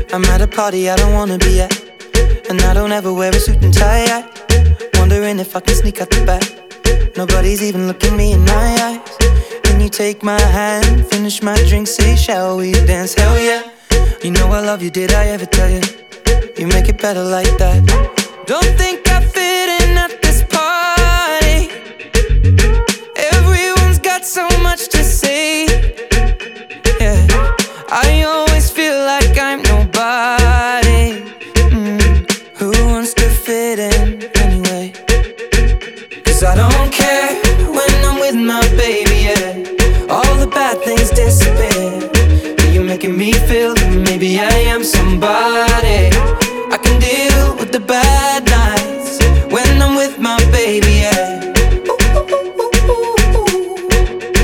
I'm at a party I don't wanna be at, and I don't ever wear a suit and tie yet. Wondering if I can sneak out the back. Nobody's even looking me in my eyes. When you take my hand, finish my drink, say shall we dance? Hell yeah. You know I love you, did I ever tell you? You make it better like that. Don't think I fit in at this party. Everyone's got so much to say. Yeah, I always feel like I'm nobody. Who wants to fit in anyway? 'Cause I don't care when I'm with my baby, yeah. All the bad things disappear. You're making me feel that maybe I am somebody. I can deal with the bad